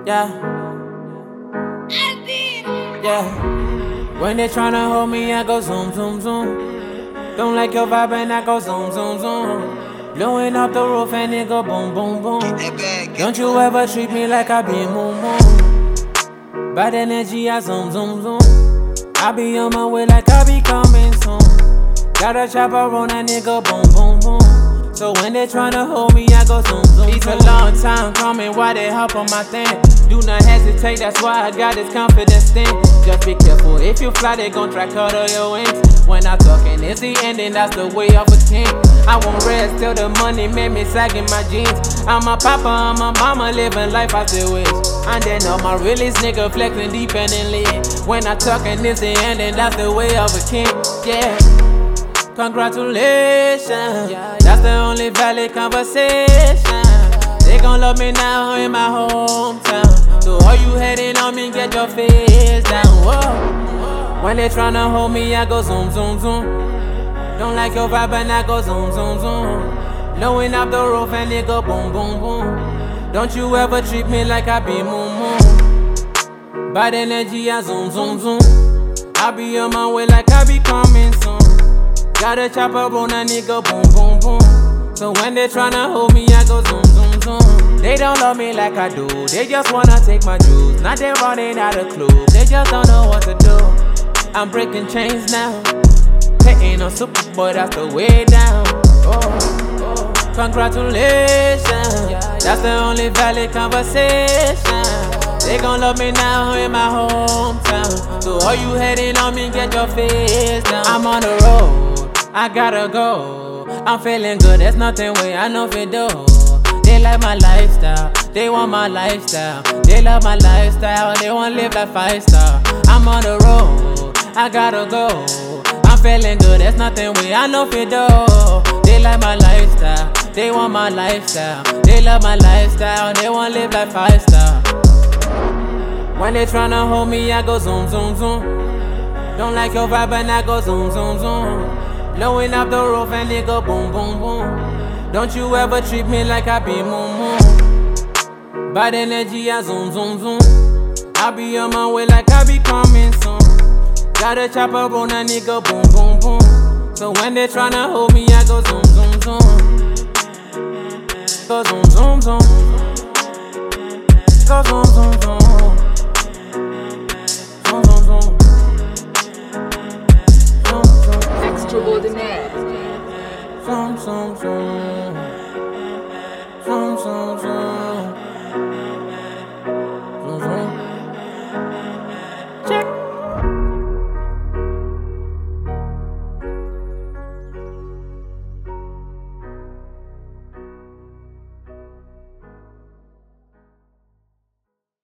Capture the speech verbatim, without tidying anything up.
Yeah. Yeah. When they tryna hold me, I go zoom, zoom, zoom. Don't like your vibe and I go zoom, zoom, zoom. Blowing up the roof and it go boom, boom, boom. Don't you ever treat me like I be moon, moon. Bad energy, I zoom, zoom, zoom. I be on my way like I be coming soon. Got a chopper on that nigga, boom, boom, boom. So when they tryna hold me, I go zoom, zoom. It's a long time coming, why they hop on my thing? Do not hesitate, that's why I got this confidence thing. Just be careful, if you fly, they gon' try cut all your wings. When I talkin', it's the ending, that's the way of a king. I won't rest till the money made me sagging my jeans. I'm a papa, I'm a mama, living life I still wish. And then all my realest nigga flexing dependently. When I talkin', it's the ending, that's the way of a king. Yeah. Congratulations, that's the only valid conversation. They gon' love me now in my hometown. So all you hating on me, get your face down. Whoa. When they tryna hold me, I go zoom, zoom, zoom. Don't like your vibe and I go zoom, zoom, zoom. Blowing up the roof and it go boom, boom, boom. Don't you ever treat me like I be moon, moon. Bad energy, I zoom, zoom, zoom. I be on my way like I be coming soon. Got a chopper on a nigga, boom, boom, boom. So when they tryna hold me, I go zoom, zoom, zoom. They don't love me like I do, they just wanna take my juice. Now they running out of clues, they just don't know what to do. I'm breaking chains now, they ain't no super boy, that's the way down. Oh, oh. Congratulations, that's the only valid conversation. They gon' love me now in my hometown. So all you hating on me, get your face down. I'm on the road, I gotta go. I'm feeling good, there's nothing way I know if it do. They like my lifestyle, they want my lifestyle. They love my lifestyle, they want live like five star. I'm on the road, I gotta go. I'm feeling good, there's nothing way I know if it do. They like my lifestyle, they want my lifestyle. They love my lifestyle, they want live like five star. When they tryna hold me, I go zoom, zoom, zoom. Don't like your vibe and I go zoom, zoom, zoom. Blowing up the roof and it go boom, boom, boom. Don't you ever treat me like I be moon, moon. Bad energy, I zoom, zoom, zoom. I be on my way like I be coming soon. Got a chopper on a nigga, boom, boom, boom. So when they tryna hold me, I go zoom, zoom, zoom. Go zoom, zoom, zoom. Go zoom, zoom, zoom.